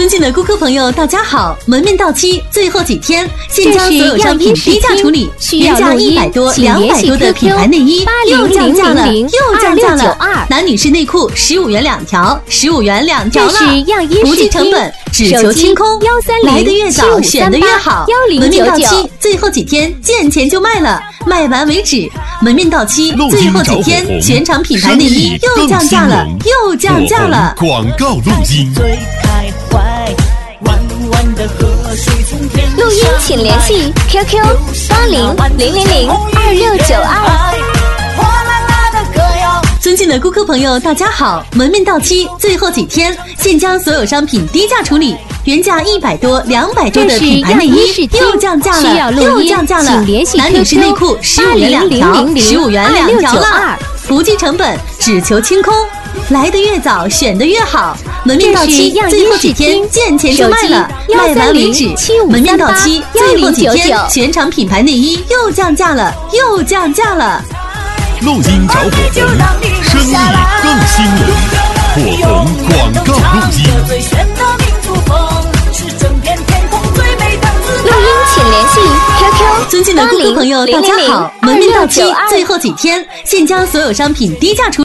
尊敬的顾客朋友，大家好！门面到期最后几天，现将所有商品低价处理，原价100多、200多的品牌内衣又降价了，又降价了！男女士内裤15元2条，15元2条了！不计成本，只求清空。来得越早，选得越好。门面到期最后几天，见钱就卖了，卖完为止。门面到期最后几天，全场品牌内衣又降价了，又降价了！ 广告录音。 录音请联系 QQ 8000002692。 尊敬的顾客朋友，大家好！门面到期最后几天，现将所有商品低价处理，原价100多、200多的品牌内衣又降价了，又降价了！男女士内裤15元2条，15元2条了！不计成本，只求清空。来得越早，选得越好。门面到期最后几天，见钱就卖了，卖完为止。门面到期最后几天，全场品牌内衣又降价了，又降价了。 录音找火红，生意更兴隆。火红广告录音。 录音请联系 QQ。 尊敬的顾客朋友，大家好！门面到期最后几天，现将所有商品低价处理。